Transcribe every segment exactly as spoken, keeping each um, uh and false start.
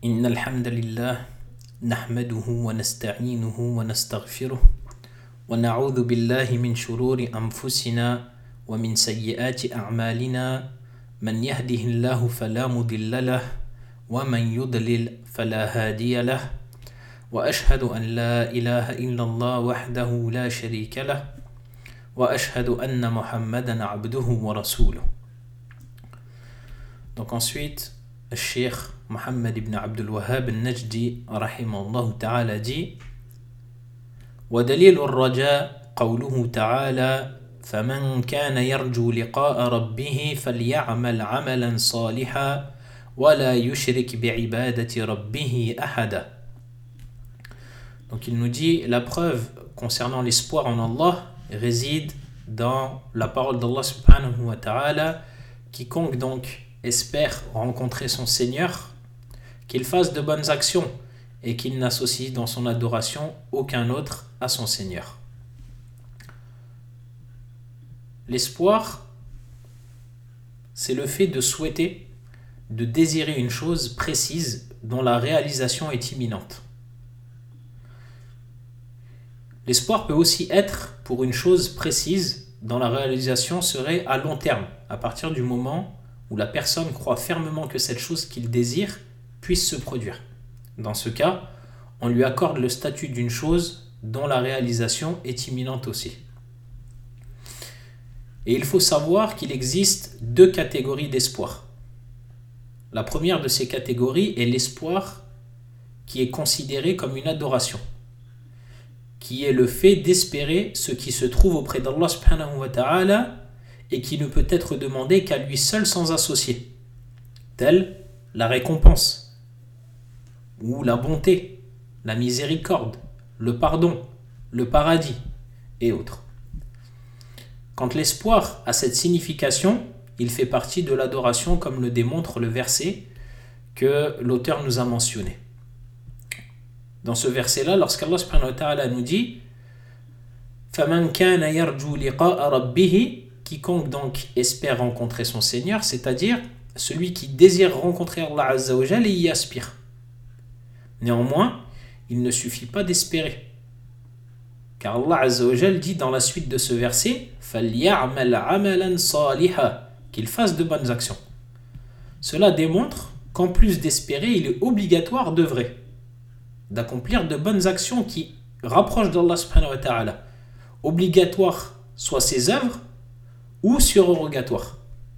إن الحمد لله نحمده ونستعينه ونستغفره ونعوذ بالله من شرور أنفسنا ومن سيئات أعمالنا من يهده الله فلا مضل له ومن يضلل فلا هادي له وأشهد أن لا إله إلا الله وحده لا شريك له وأشهد أن محمدا عبده ورسوله. Donc ensuite, le Cheikh Mohammed ibn Abdul Wahhab al-Najdi rahimahullah ta'ala dit ودليل الرجاء قوله تعالى فمن كان يرجو لقاء ربه فليعمل عملا صالحا ولا يشرك بعبادة ربه أحدا. Donc il nous dit la preuve concernant l'espoir en Allah réside dans la parole d'Allah subhanahu wa ta'ala. Quiconque donc espère rencontrer son Seigneur, qu'il fasse de bonnes actions et qu'il n'associe dans son adoration aucun autre à son Seigneur. L'espoir, c'est le fait de souhaiter, de désirer une chose précise dont la réalisation est imminente. L'espoir peut aussi être pour une chose précise dont la réalisation serait à long terme, à partir du moment où la personne croit fermement que cette chose qu'il désire puisse se produire. Dans ce cas, on lui accorde le statut d'une chose dont la réalisation est imminente aussi. Et il faut savoir qu'il existe deux catégories d'espoir. La première de ces catégories est l'espoir qui est considéré comme une adoration, qui est le fait d'espérer ce qui se trouve auprès d'Allah subhanahu wa ta'ala et qui ne peut être demandé qu'à lui seul sans associé, tel la récompense, ou la bonté, la miséricorde, le pardon, le paradis et autres. Quand l'espoir a cette signification, il fait partie de l'adoration comme le démontre le verset que l'auteur nous a mentionné. Dans ce verset-là, lorsqu'Allah subhanahu wa ta'ala nous dit فَمَنْ كَانَ يَرْجُو لِقَاءَ رَبِّهِ, quiconque donc espère rencontrer son Seigneur, c'est-à-dire celui qui désire rencontrer Allah Azza wa Jal et y aspire. Néanmoins, il ne suffit pas d'espérer, car Allah Azza wa Jal dit dans la suite de ce verset فَلْيَعْمَلْ عَمَلًا صَالِحًا, qu'il fasse de bonnes actions. Cela démontre qu'en plus d'espérer, il est obligatoire d'œuvrer, d'accomplir de bonnes actions qui rapprochent d'Allah subhanahu wa ta'ala. Obligatoire soit ses œuvres ou surrogatoire.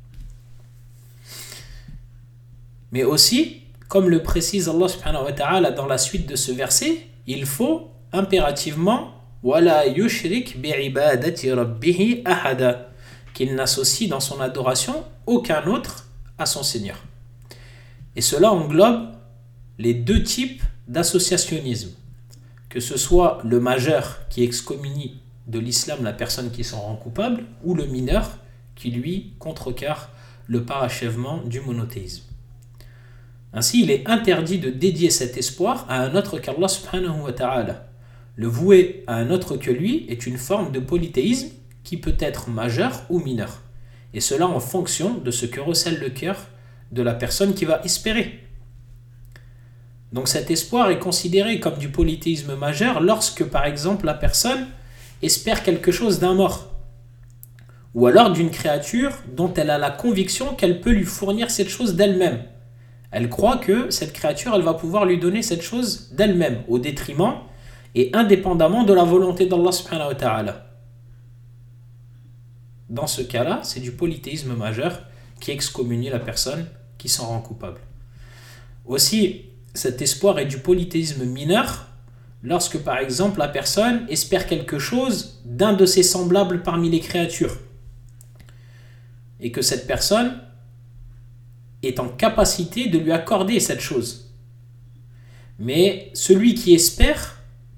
Mais aussi, comme le précise Allah subhanahu wa ta'ala dans la suite de ce verset, il faut impérativement وَلَا يُشْرِكْ بِعِبَادَةِ رَبِّهِ أَحَدًا, qu'il n'associe dans son adoration aucun autre à son Seigneur. Et cela englobe les deux types d'associationnisme, que ce soit le majeur qui excommunie de l'islam la personne qui s'en rend coupable, ou le mineur qui lui contrecarre le parachèvement du monothéisme. Ainsi, il est interdit de dédier cet espoir à un autre qu'Allah subhanahu wa ta'ala. Le vouer à un autre que lui est une forme de polythéisme qui peut être majeur ou mineur, et cela en fonction de ce que recèle le cœur de la personne qui va espérer. Donc cet espoir est considéré comme du polythéisme majeur lorsque, par exemple, la personne espère quelque chose d'un mort, ou alors d'une créature dont elle a la conviction qu'elle peut lui fournir cette chose d'elle-même. Elle croit que cette créature, elle va pouvoir lui donner cette chose d'elle-même, au détriment et indépendamment de la volonté d'Allah subhanahu wa ta'ala. Dans ce cas-là, c'est du polythéisme majeur qui excommunie la personne qui s'en rend coupable. Aussi, cet espoir est du polythéisme mineur lorsque, par exemple, la personne espère quelque chose d'un de ses semblables parmi les créatures et que cette personne est en capacité de lui accorder cette chose. Mais celui qui espère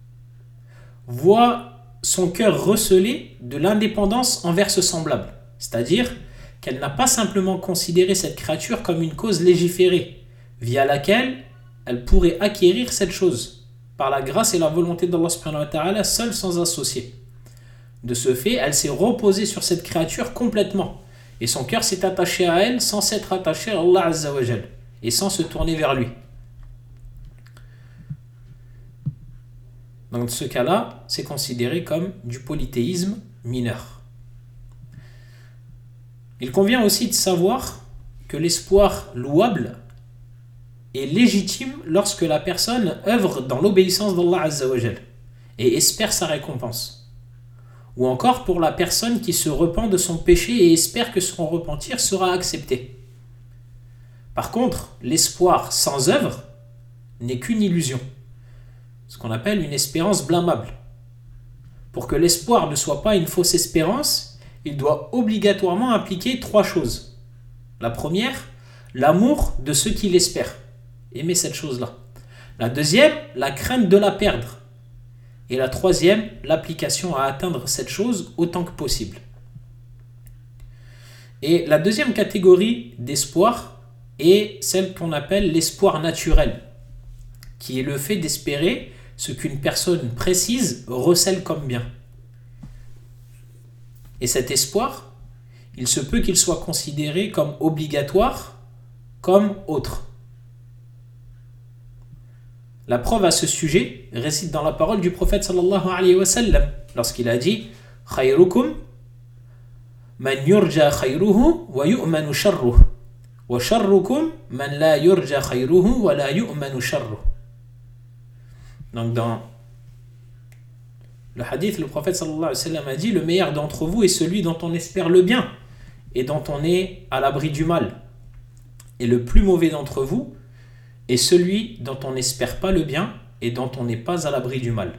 voit son cœur recelé de l'indépendance envers ce semblable, c'est-à-dire qu'elle n'a pas simplement considéré cette créature comme une cause légiférée via laquelle elle pourrait acquérir cette chose par la grâce et la volonté d'Allah subhanahu wa ta'ala seule sans associé. De ce fait, elle s'est reposée sur cette créature complètement et son cœur s'est attaché à elle sans s'être attaché à Allah Azza wa Jal et sans se tourner vers lui. Dans ce cas-là, c'est considéré comme du polythéisme mineur. Il convient aussi de savoir que l'espoir louable est légitime lorsque la personne œuvre dans l'obéissance d'Allah Azza wa Jal et espère sa récompense. Ou encore pour la personne qui se repent de son péché et espère que son repentir sera accepté. Par contre, l'espoir sans œuvre n'est qu'une illusion, ce qu'on appelle une espérance blâmable. Pour que l'espoir ne soit pas une fausse espérance, il doit obligatoirement impliquer trois choses. La première, l'amour de ceux qui l'espèrent, aimer cette chose-là. La deuxième, la crainte de la perdre. Et la troisième, l'application à atteindre cette chose autant que possible. Et la deuxième catégorie d'espoir est celle qu'on appelle l'espoir naturel, qui est le fait d'espérer ce qu'une personne précise recèle comme bien. Et cet espoir, il se peut qu'il soit considéré comme obligatoire, comme autre. La preuve à ce sujet réside dans la parole du prophète sallallahu alayhi wa sallam, lorsqu'il a dit « Khayrukum man yurja khayruhu wa yu'manu sharruhu, wa sharrukum man la yurja khayruhu wa la yu'manu sharruhu » Donc dans le hadith, le prophète sallallahu alayhi wa sallam a dit « Le meilleur d'entre vous est celui dont on espère le bien et dont on est à l'abri du mal. Et le plus mauvais d'entre vous est celui dont on n'espère pas le bien et dont on n'est pas à l'abri du mal. »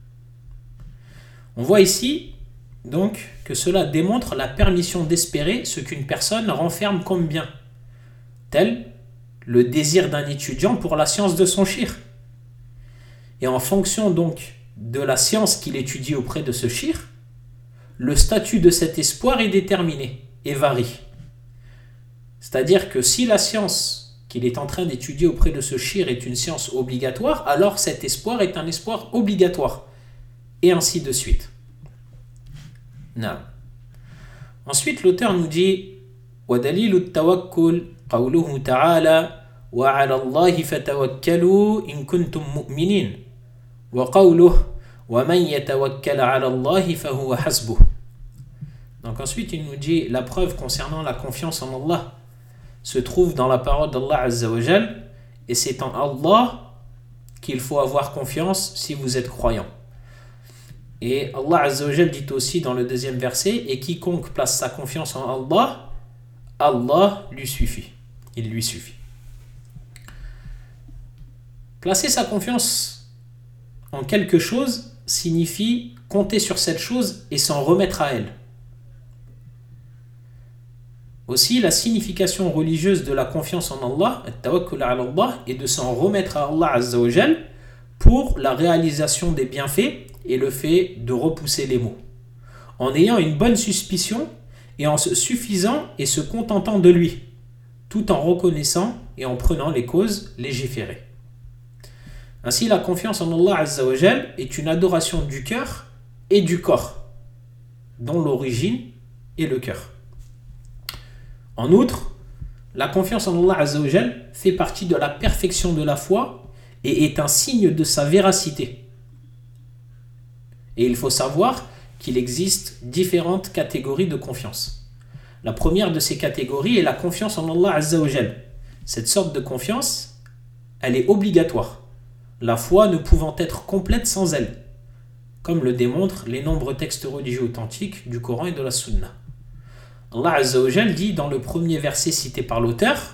On voit ici donc que cela démontre la permission d'espérer ce qu'une personne renferme comme bien, tel le désir d'un étudiant pour la science de son shir. Et en fonction donc de la science qu'il étudie auprès de ce shir, le statut de cet espoir est déterminé et varie. C'est-à-dire que si la science qu'il est en train d'étudier auprès de ce shir est une science obligatoire, alors cet espoir est un espoir obligatoire. Et ainsi de suite. Non. Ensuite, l'auteur nous dit وَدَلِيلُ التَّوَكُّلِ قَوْلُهُ تَعَالَى وَعَلَى اللَّهِ فَتَوَكَّلُوا إِن كُنتُم مُؤْمِنِينَ وَقَوْلُهُ وَمَنْ يَتَوَكَّلَ عَلَى اللَّهِ فَهُوَ حَسْبُهُ. Donc ensuite, il nous dit la preuve concernant la confiance en Allah se trouve dans la parole d'Allah Azza wa Jal, et c'est en Allah qu'il faut avoir confiance si vous êtes croyant. Et Allah Azza wa Jal dit aussi dans le deuxième verset, et quiconque place sa confiance en Allah, Allah lui suffit. Il lui suffit. Placer sa confiance en quelque chose signifie compter sur cette chose et s'en remettre à elle. Aussi, la signification religieuse de la confiance en Allah, at-tawakkul ala Allah, est de s'en remettre à Allah Azza wa Jal pour la réalisation des bienfaits et le fait de repousser les maux, en ayant une bonne suspicion et en se suffisant et se contentant de lui, tout en reconnaissant et en prenant les causes légiférées. Ainsi, la confiance en Allah Azza wa Jal est une adoration du cœur et du corps, dont l'origine est le cœur. En outre, la confiance en Allah Azza wa Jal fait partie de la perfection de la foi et est un signe de sa véracité. Et il faut savoir qu'il existe différentes catégories de confiance. La première de ces catégories est la confiance en Allah Azza wa Jal. Cette sorte de confiance, elle est obligatoire, la foi ne pouvant être complète sans elle, comme le démontrent les nombreux textes religieux authentiques du Coran et de la Sunna. Allah Azza wa Jal dit dans le premier verset cité par l'auteur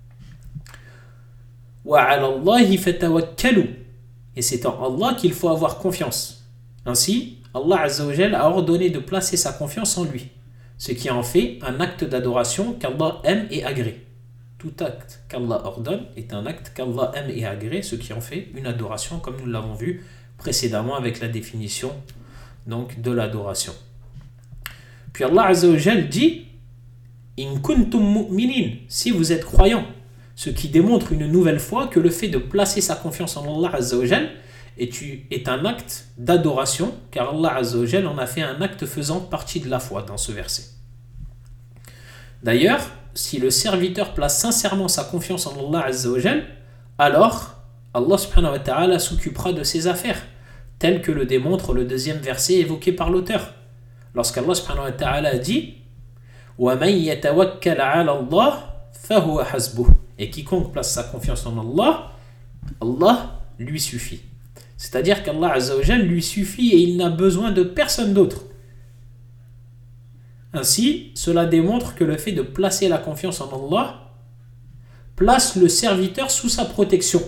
« Wa 'ala Allahi fatawakkalu » et c'est en Allah qu'il faut avoir confiance. Ainsi, Allah Azza wa Jal a ordonné de placer sa confiance en lui, ce qui en fait un acte d'adoration qu'Allah aime et agrée. Tout acte qu'Allah ordonne est un acte qu'Allah aime et agrée, ce qui en fait une adoration, comme nous l'avons vu précédemment avec la définition donc, de l'adoration. Puis Allah Azza wa Jal dit In kuntum mu'minin, si vous êtes croyants, ce qui démontre une nouvelle fois que le fait de placer sa confiance en Allah Azza wa Jal est, est un acte d'adoration, car Allah Azza wa Jal en a fait un acte faisant partie de la foi dans ce verset. D'ailleurs, si le serviteur place sincèrement sa confiance en Allah Azza wa Jal, alors Allah subhanahu wa ta'ala s'occupera de ses affaires, tel que le démontre le deuxième verset évoqué par l'auteur. Lorsqu'Allah subhanahu wa ta'ala dit وَمَنْ يَتَوَكَّلَ عَلَى اللَّهِ فَهُوَ حَسْبُهُ. Et quiconque place sa confiance en Allah, Allah lui suffit. C'est-à-dire qu'Allah Azza wa Jal lui suffit et il n'a besoin de personne d'autre. Ainsi, cela démontre que le fait de placer la confiance en Allah place le serviteur sous sa protection.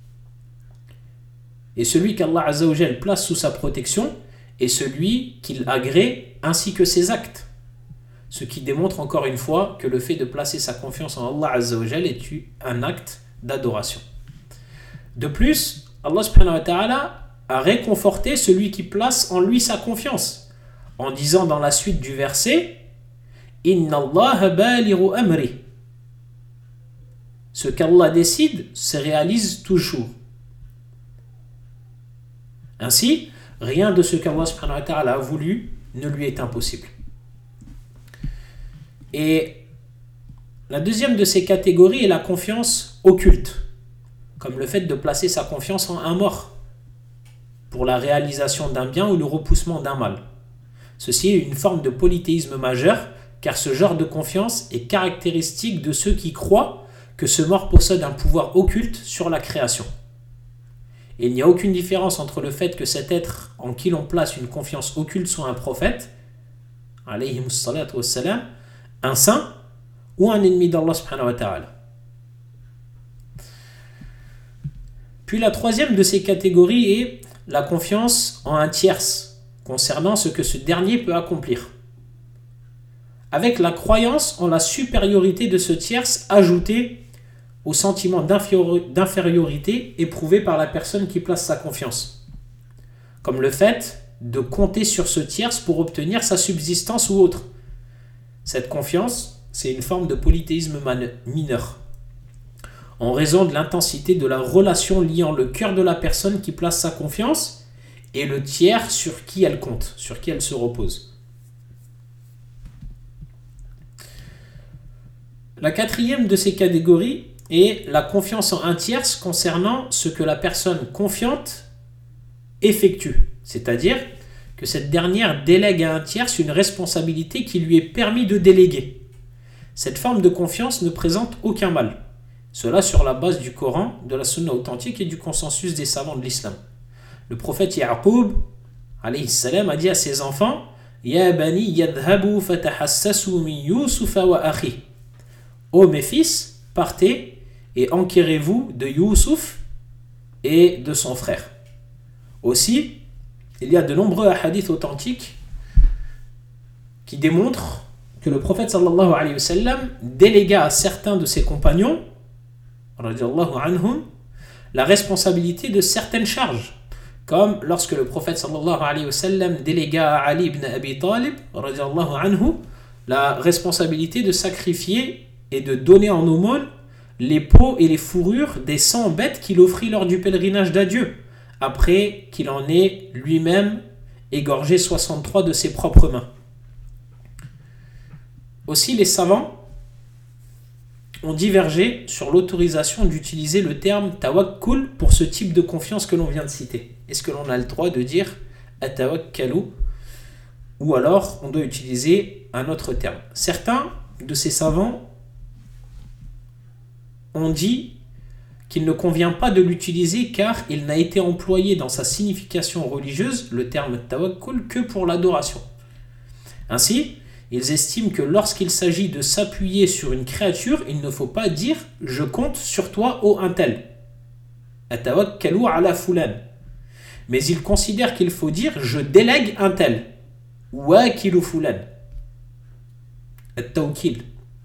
Et celui qu'Allah Azza wa Jal place sous sa protection est celui qu'il agrée ainsi que ses actes. Ce qui démontre encore une fois que le fait de placer sa confiance en Allah Azza wa Jal est un acte d'adoration. De plus, Allah subhanahu wa ta'ala a réconforté celui qui place en lui sa confiance en disant dans la suite du verset Inna Allah balighu amri. Ce qu'Allah décide se réalise toujours. Ainsi, rien de ce qu'Allah subhanahu wa ta'ala a voulu ne lui est impossible. Et la deuxième de ces catégories est la confiance occulte, comme le fait de placer sa confiance en un mort pour la réalisation d'un bien ou le repoussement d'un mal. Ceci est une forme de polythéisme majeur, car ce genre de confiance est caractéristique de ceux qui croient que ce mort possède un pouvoir occulte sur la création. Et il n'y a aucune différence entre le fait que cet être en qui l'on place une confiance occulte soit un prophète, alayhi salatu wassalam, un saint ou un ennemi d'Allah subhanahu wa ta'ala. Puis la troisième de ces catégories est la confiance en un tierce concernant ce que ce dernier peut accomplir, avec la croyance en la supériorité de ce tierce ajoutée au sentiment d'infériorité éprouvé par la personne qui place sa confiance, comme le fait de compter sur ce tierce pour obtenir sa subsistance ou autre. Cette confiance, c'est une forme de polythéisme mineur, en raison de l'intensité de la relation liant le cœur de la personne qui place sa confiance et le tiers sur qui elle compte, sur qui elle se repose. La quatrième de ces catégories est la confiance en un tierce concernant ce que la personne confiante effectue, c'est-à-dire que cette dernière délègue à un tierce une responsabilité qui lui est permis de déléguer. Cette forme de confiance ne présente aucun mal. Cela sur la base du Coran, de la Sunna authentique et du consensus des savants de l'islam. Le prophète Ya'qub alayhi salam a dit à ses enfants Ya bani yadhabu fatahassasu min Yusufa wa akhi. Ô mes fils, partez et enquérez-vous de Youssouf et de son frère. Aussi, il y a de nombreux hadiths authentiques qui démontrent que le prophète sallallahu alayhi wa sallam délégua à certains de ses compagnons radiyallahu anhum la responsabilité de certaines charges, comme lorsque le prophète sallallahu alayhi wa sallam délégua à Ali ibn Abi Talib radiyallahu anhu la responsabilité de sacrifier et de donner en aumône les peaux et les fourrures des cent bêtes qu'il offrit lors du pèlerinage d'adieu, après qu'il en ait lui-même égorgé soixante-trois de ses propres mains. Aussi, les savants ont divergé sur l'autorisation d'utiliser le terme tawakkul pour ce type de confiance que l'on vient de citer. Est-ce que l'on a le droit de dire atawakkalu ou alors on doit utiliser un autre terme? Certains de ces savants ont dit qu'il ne convient pas de l'utiliser car il n'a été employé dans sa signification religieuse, le terme tawakkul, que pour l'adoration. Ainsi, ils estiment que lorsqu'il s'agit de s'appuyer sur une créature, il ne faut pas dire « je compte sur toi, ô un tel ». Atawakkalu ala fulan. Mais ils considèrent qu'il faut dire « je délègue un tel ». Wakilu fulan. At-tawkil.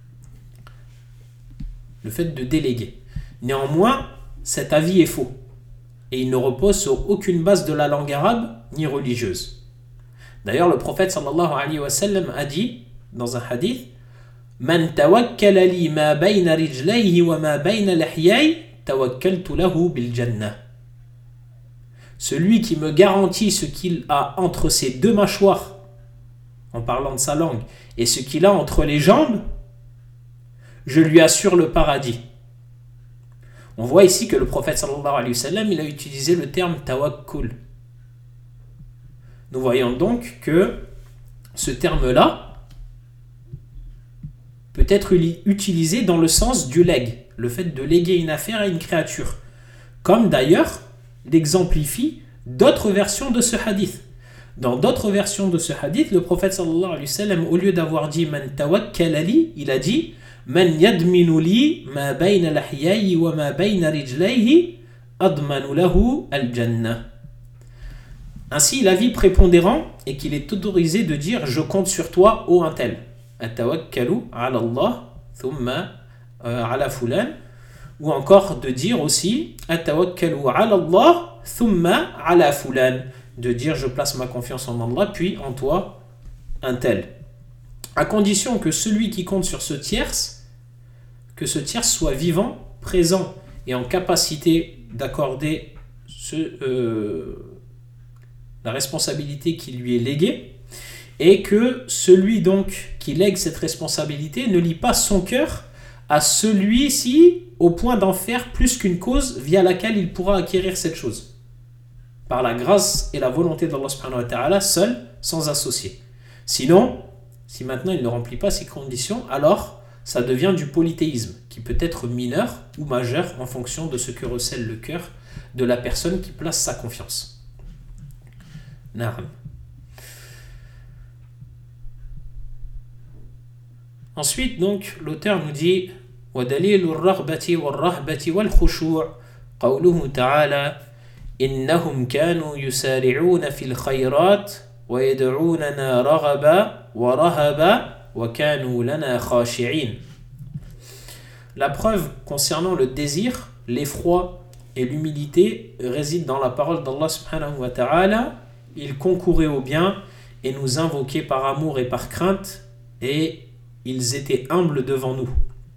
Le fait de déléguer. Néanmoins, cet avis est faux et il ne repose sur aucune base de la langue arabe ni religieuse. D'ailleurs, le prophète sallallahu alayhi wa sallam a dit dans un hadith Man tawakkala li ma bayna rijlayhi wa ma bayna lihyayhi tawakkaltu lahu bil jannah. Celui qui me garantit ce qu'il a entre ses deux mâchoires, en parlant de sa langue, et ce qu'il a entre les jambes, je lui assure le paradis. On voit ici que le prophète sallallahu alayhi wa sallam, il a utilisé le terme tawakkul. Nous voyons donc que ce terme-là peut être utilisé dans le sens du leg, le fait de léguer une affaire à une créature. Comme d'ailleurs l'exemplifient d'autres versions de ce hadith. Dans d'autres versions de ce hadith, le prophète sallallahu alayhi wa sallam, au lieu d'avoir dit man tawakkala li, il a dit man yadminu li ma bayna lahyayi wa ma bayna rijlayhi admanu lahu al-jannah. Ainsi, l'avis prépondérant est qu'il est autorisé de dire je compte sur toi, ô un tel. Atawakkalu ala Allah thumma ala fulan. Ou encore de dire aussi Atawakkalu ala Allah thumma ala fulan. De dire je place ma confiance en Allah puis en toi un tel, à condition que celui qui compte sur ce tierce, que ce tierce soit vivant, présent et en capacité d'accorder ce, euh, la responsabilité qui lui est léguée, et que celui donc qui lègue cette responsabilité ne lie pas son cœur à celui-ci au point d'en faire plus qu'une cause via laquelle il pourra acquérir cette chose, par la grâce et la volonté d'Allah subhanahu wa ta'ala, seul, sans associé. Sinon, si maintenant il ne remplit pas ces conditions, alors ça devient du polythéisme, qui peut être mineur ou majeur en fonction de ce que recèle le cœur de la personne qui place sa confiance. Na'am. Ensuite, donc, l'auteur nous dit وَدَلِيلُ الرَّغْبَةِ وَالرَّهْبَةِ وَالْخُشُوعِ قَوْلُهُ تَعَالَى إنهم كانوا يسارعون في الخيرات ويدعوننا رغبا ورهبا وكانوا لنا خاشعين. La preuve concernant le désir, l'effroi et l'humilité réside dans la parole d'Allah subhanahu wa ta'ala. Ils concouraient au bien et nous invoquaient par amour et par crainte, et ils étaient humbles devant nous.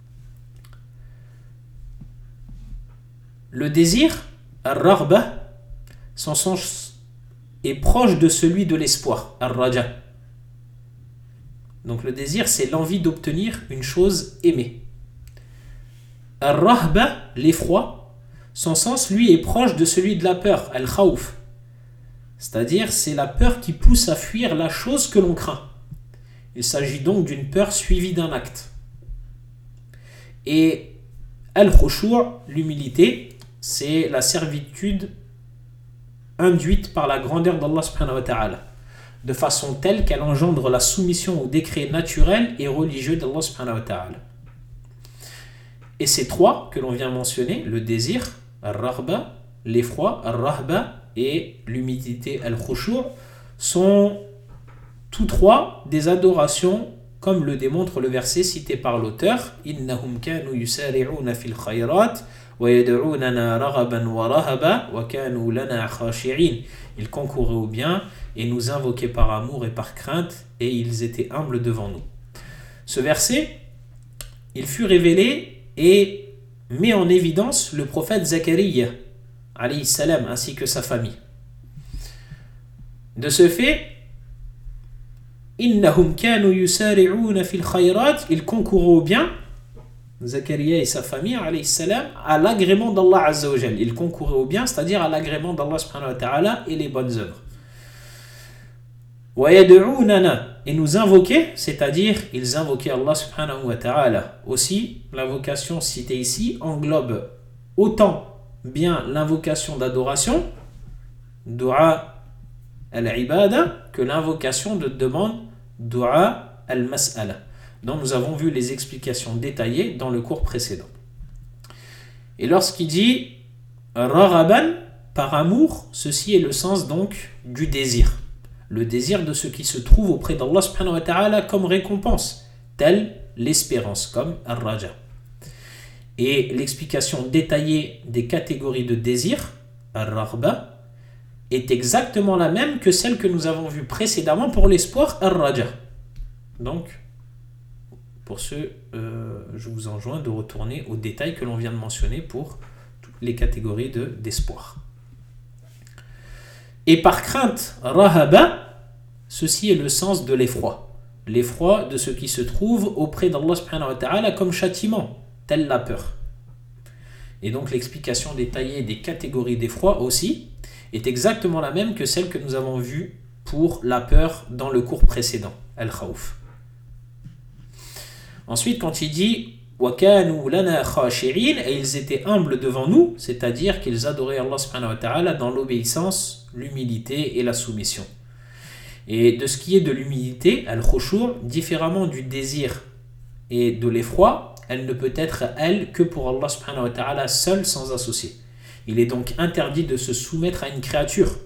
Le désir, ar-raghba, son sens est proche de celui de l'espoir, ar-raja. Donc le désir, c'est l'envie d'obtenir une chose aimée. Ar-rahba, l'effroi, son sens, lui, est proche de celui de la peur, al-khawf. C'est-à-dire, c'est la peur qui pousse à fuir la chose que l'on craint. Il s'agit donc d'une peur suivie d'un acte. Et al-khushu', l'humilité, c'est la servitude induite par la grandeur d'Allah subhanahu wa ta'ala, de façon telle qu'elle engendre la soumission aux décrets naturels et religieux d'Allah subhanahu wa ta'ala. Et ces trois que l'on vient mentionner, le désir, al-raghba, l'effroi, al-rahba, et l'humilité, al-khushu', sont tous trois des adorations, comme le démontre le verset cité par l'auteur, innahum kanu yusari'una fil khayrat wa yad'unana raghaban wa rahaba wa kanu lana khashi'in. Ils concouraient au bien et nous invoquaient par amour et par crainte, et ils étaient humbles devant nous. Ce verset, il fut révélé et met en évidence le prophète Zachariah alayhi salam ainsi que sa famille. De ce fait, innahum kanu yusari'una fil khayrat, ils concouraient au bien, Zachariah et sa famille alayhi salam, à l'agrément d'Allah azza wa jal. Ils concouraient au bien, c'est-à-dire à l'agrément d'Allah subhanahu wa ta'ala et les bonnes œuvres. Wa yad'unana, et nous invoquaient, c'est-à-dire ils invoquaient Allah subhanahu wa ta'ala. Aussi, l'invocation citée ici englobe autant bien l'invocation d'adoration, dua al-ibada, que l'invocation de demande, dua al-mas'ala, dont nous avons vu les explications détaillées dans le cours précédent. Et lorsqu'il dit raghaban, par amour, ceci est le sens donc du désir. Le désir de ce qui se trouve auprès d'Allah subhanahu wa ta'ala comme récompense, telle l'espérance, comme ar-raja. Et l'explication détaillée des catégories de désir, ar-raghba, est exactement la même que celle que nous avons vue précédemment pour l'espoir, ar-raja. Donc, pour ce, euh, je vous enjoins de retourner aux détails que l'on vient de mentionner pour toutes les catégories de, d'espoir. Et par crainte, rahaba, ceci est le sens de l'effroi. L'effroi de ce qui se trouve auprès d'Allah subhanahu wa ta'ala comme châtiment, telle la peur. Et donc l'explication détaillée des catégories d'effroi aussi est exactement la même que celle que nous avons vue pour la peur dans le cours précédent, al-khawf. Ensuite, quand il dit وَكَانُوا لَنَا خَاشِعِينَ, et ils étaient humbles devant nous, c'est-à-dire qu'ils adoraient Allah subhanahu wa ta'ala dans l'obéissance, l'humilité et la soumission. Et de ce qui est de l'humilité, al-khushu', différemment du désir et de l'effroi, elle ne peut être elle que pour Allah subhanahu wa ta'ala seul, sans associé. Il est donc interdit de se soumettre à une créature.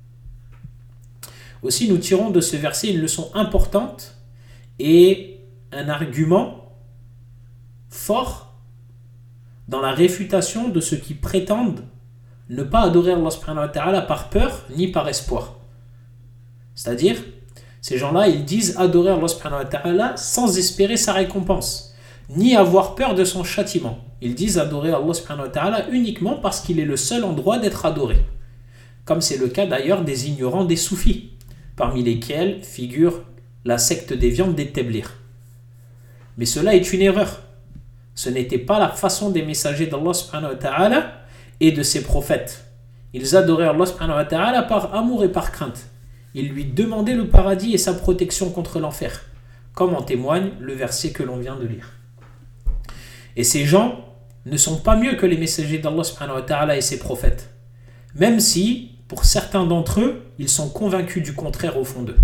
Aussi, nous tirons de ce verset une leçon importante et un argument fort dans la réfutation de ceux qui prétendent ne pas adorer Allah subhanahu wa ta'ala par peur ni par espoir. C'est-à-dire, ces gens-là, ils disent adorer Allah subhanahu wa ta'ala sans espérer sa récompense, ni avoir peur de son châtiment. Ils disent adorer Allah subhanahu wa ta'ala uniquement parce qu'il est le seul en droit d'être adoré. Comme c'est le cas d'ailleurs des ignorants des soufis, parmi lesquels figure la secte des viandes des Teblir. Mais cela est une erreur. Ce n'était pas la façon des messagers d'Allah subhanahu wa ta'ala et de ses prophètes. Ils adoraient Allah subhanahu wa ta'ala par amour et par crainte. Ils lui demandaient le paradis et sa protection contre l'enfer, comme en témoigne le verset que l'on vient de lire. Et ces gens ne sont pas mieux que les messagers d'Allah subhanahu wa ta'ala et ses prophètes, même si, pour certains d'entre eux, ils sont convaincus du contraire au fond d'eux.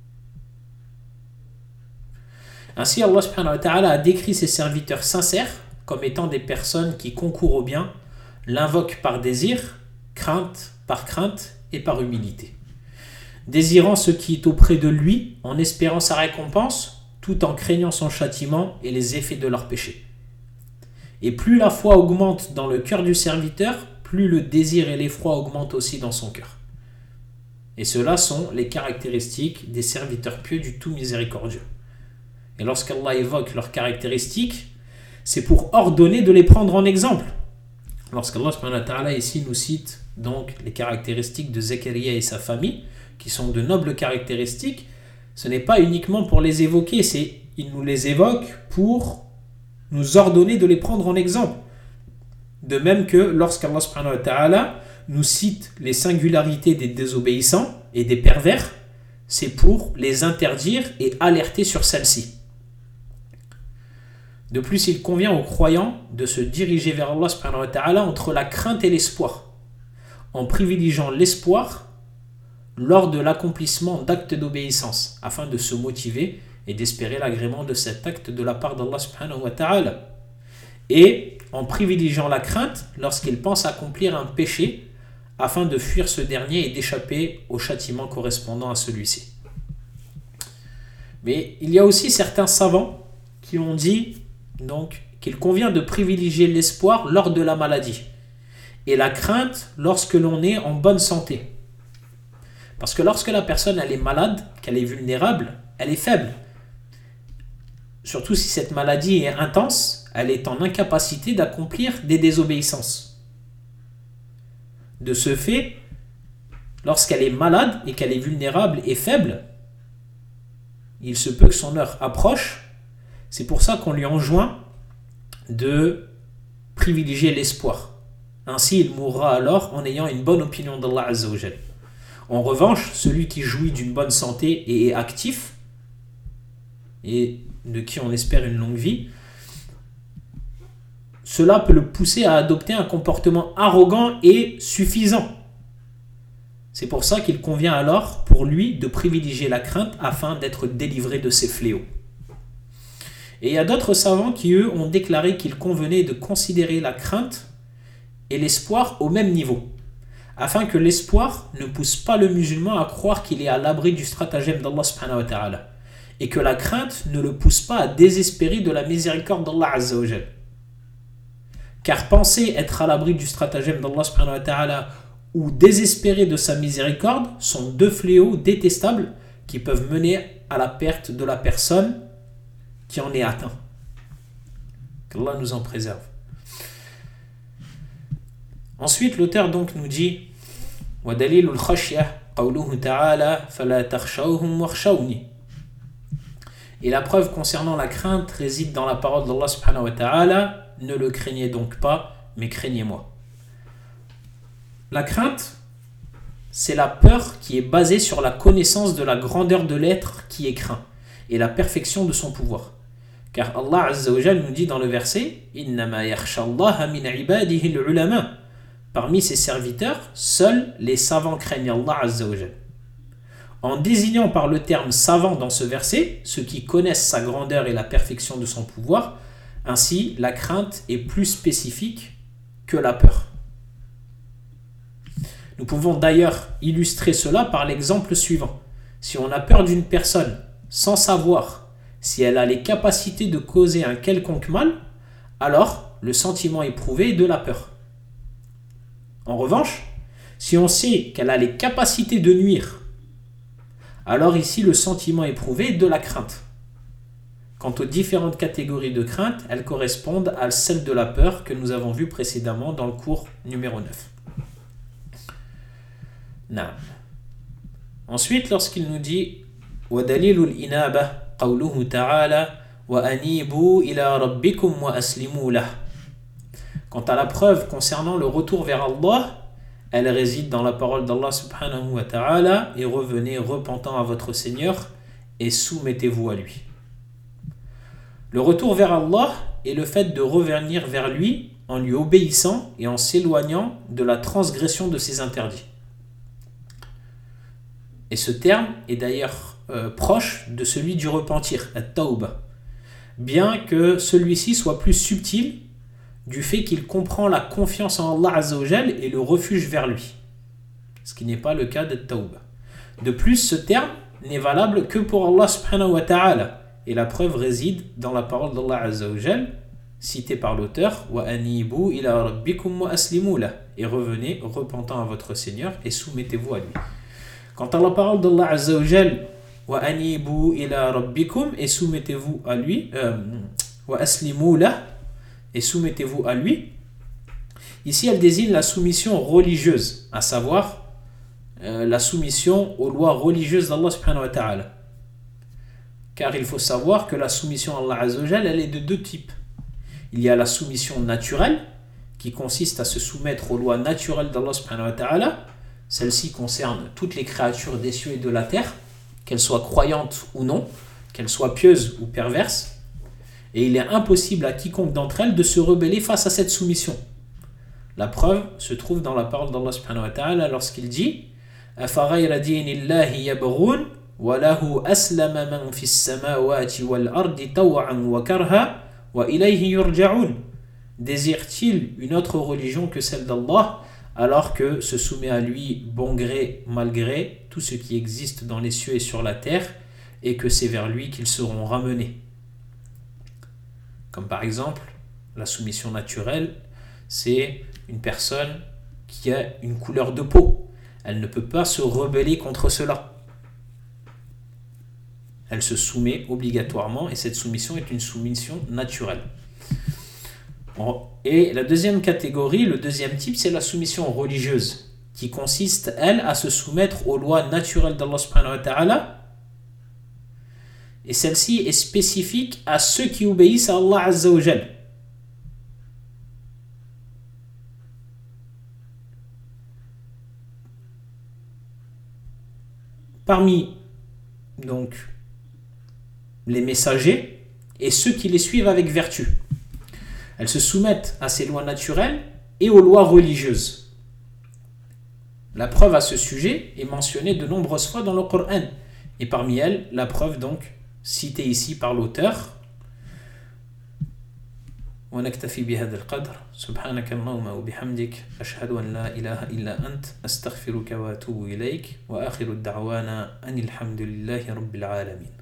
Ainsi, Allah subhanahu wa ta'ala a décrit ses serviteurs sincères comme étant des personnes qui concourent au bien, l'invoquent par désir, crainte par crainte et par humilité, désirant ce qui est auprès de lui, en espérant sa récompense, tout en craignant son châtiment et les effets de leurs péchés. Et plus la foi augmente dans le cœur du serviteur, plus le désir et l'effroi augmentent aussi dans son cœur. Et cela sont les caractéristiques des serviteurs pieux du tout miséricordieux. Et lorsqu'Allah évoque leurs caractéristiques, c'est pour ordonner de les prendre en exemple. Lorsqu'Allah subhanahu wa ta'ala ici nous cite donc les caractéristiques de Zakaria et sa famille, qui sont de nobles caractéristiques, ce n'est pas uniquement pour les évoquer, c'est, il nous les évoque pour nous ordonner de les prendre en exemple. De même que lorsqu'Allah subhanahu wa ta'ala nous cite les singularités des désobéissants et des pervers, c'est pour les interdire et alerter sur celles-ci. De plus, il convient aux croyants de se diriger vers Allah subhanahu wa ta'ala entre la crainte et l'espoir, en privilégiant l'espoir lors de l'accomplissement d'actes d'obéissance, afin de se motiver et d'espérer l'agrément de cet acte de la part d'Allah subhanahu wa ta'ala, et en privilégiant la crainte lorsqu'ils pensent accomplir un péché, afin de fuir ce dernier et d'échapper au châtiment correspondant à celui-ci. Mais il y a aussi certains savants qui ont dit donc qu'il convient de privilégier l'espoir lors de la maladie et la crainte lorsque l'on est en bonne santé. Parce que lorsque la personne elle est malade, qu'elle est vulnérable, elle est faible. Surtout si cette maladie est intense, elle est en incapacité d'accomplir des désobéissances. De ce fait, lorsqu'elle est malade et qu'elle est vulnérable et faible, il se peut que son heure approche. C'est pour ça qu'on lui enjoint de privilégier l'espoir. Ainsi, il mourra alors en ayant une bonne opinion d'Allah Azza wa Jal. En revanche, celui qui jouit d'une bonne santé et est actif, et de qui on espère une longue vie, cela peut le pousser à adopter un comportement arrogant et suffisant. C'est pour ça qu'il convient alors pour lui de privilégier la crainte afin d'être délivré de ses fléaux. Et il y a d'autres savants qui, eux, ont déclaré qu'il convenait de considérer la crainte et l'espoir au même niveau, afin que l'espoir ne pousse pas le musulman à croire qu'il est à l'abri du stratagème d'Allah subhanahu wa ta'ala, et que la crainte ne le pousse pas à désespérer de la miséricorde d'Allah Azza wa Jal. Car penser être à l'abri du stratagème d'Allah subhanahu wa ta'ala ou désespérer de sa miséricorde sont deux fléaux détestables qui peuvent mener à la perte de la personne qui en est atteint. Qu'Allah nous en préserve. Ensuite, l'auteur donc nous dit وَدَلِيلُ الْخَشْيَةِ قَوْلُهُ تَعَالَى فَلَا تَخْشَوْهُمْ وَخْشَوْنِي. Et la preuve concernant la crainte réside dans la parole d'Allah subhanahu wa ta'ala, ne le craignez donc pas, mais craignez-moi. La crainte c'est la peur qui est basée sur la connaissance de la grandeur de l'être qui est craint et la perfection de son pouvoir. Car Allah Azza wa Jal nous dit dans le verset « Innama yakhsha Allah min ibadihi al-ulama » Parmi ses serviteurs, seuls les savants craignent Allah Azza wa Jal. En désignant par le terme savant dans ce verset, ceux qui connaissent sa grandeur et la perfection de son pouvoir, ainsi la crainte est plus spécifique que la peur. Nous pouvons d'ailleurs illustrer cela par l'exemple suivant. Si on a peur d'une personne sans savoir si elle a les capacités de causer un quelconque mal, alors le sentiment éprouvé est de la peur. En revanche, si on sait qu'elle a les capacités de nuire, alors ici le sentiment éprouvé est de la crainte. Quant aux différentes catégories de crainte, elles correspondent à celles de la peur que nous avons vues précédemment dans le cours numéro neuf. Naam. Ensuite, lorsqu'il nous dit وَدَلِيلُ الْإِنَابَةِ قَوْلُهُ تَعَالَى وَأَنِيبُوا إِلَى رَبِّكُمْ وَأَسْلِمُوا لَهُ. Quant à la preuve concernant le retour vers Allah, elle réside dans la parole d'Allah subhanahu wa ta'ala et revenez repentant à votre Seigneur et soumettez-vous à lui. Le retour vers Allah est le fait de revenir vers lui en lui obéissant et en s'éloignant de la transgression de ses interdits. Et ce terme est d'ailleurs euh, proche de celui du repentir, at-tawba, bien que celui-ci soit plus subtil du fait qu'il comprend la confiance en Allah Azza wa Jal et le refuge vers lui, ce qui n'est pas le cas d'at-tawba. De plus, ce terme n'est valable que pour Allah subhanahu wa ta'ala, et la preuve réside dans la parole d'Allah Azza wa Jal, citée par l'auteur, wa anibu ila rabbikum wa aslimu lah, et revenez repentant à votre Seigneur et soumettez-vous à lui. Quant à la parole d'Allah Azza wa Jal, wa anibu ila rabbikum, et soumettez-vous à lui, euh, wa aslimu lah, et soumettez-vous à lui. Ici, elle désigne la soumission religieuse, à savoir euh, la soumission aux lois religieuses d'Allah subhanahu wa ta'ala. Car il faut savoir que la soumission à Allah Azza wa Jal, elle est de deux types. Il y a la soumission naturelle, qui consiste à se soumettre aux lois naturelles d'Allah subhanahu wa ta'ala. Celle-ci concerne toutes les créatures des cieux et de la terre, qu'elles soient croyantes ou non, qu'elles soient pieuses ou perverses. Et il est impossible à quiconque d'entre elles de se rebeller face à cette soumission. La preuve se trouve dans la parole d'Allah subhanahu wa ta'ala lorsqu'il dit أَفَغَيْرَ دِينِ اللَّهِ يَبْغُونَ وَلَهُ أَسْلَمَ مَنْ فِي السَّمَاوَاتِ وَالْأَرْضِ طَوْعًا وَكَرْهًا وَإِلَيْهِ يُرْجَعُونَ. Désire-t-il une autre religion que celle d'Allah, alors que se soumet à lui bon gré, mal gré, tout ce qui existe dans les cieux et sur la terre, et que c'est vers lui qu'ils seront ramenés. Comme par exemple, la soumission naturelle, c'est une personne qui a une couleur de peau. Elle ne peut pas se rebeller contre cela. Elle se soumet obligatoirement et cette soumission est une soumission naturelle. Et la deuxième catégorie, le deuxième type, c'est la soumission religieuse, qui consiste, elle, à se soumettre aux lois naturelles d'Allah subhanahu wa ta'ala. Et celle-ci est spécifique à ceux qui obéissent à Allah Azza wa Jal. Parmi donc les messagers et ceux qui les suivent avec vertu. Elles se soumettent à ces lois naturelles et aux lois religieuses. La preuve à ce sujet est mentionnée de nombreuses fois dans le Coran. Et parmi elles, la preuve donc citée ici par l'auteur. ونكتفي بهذا القدر سبحانك اللهم وبحمدك أشهد أن لا إله إلا أنت أستغفرك وأتوب إليك وآخر الدعوانا أن الحمد لله رب العالمين.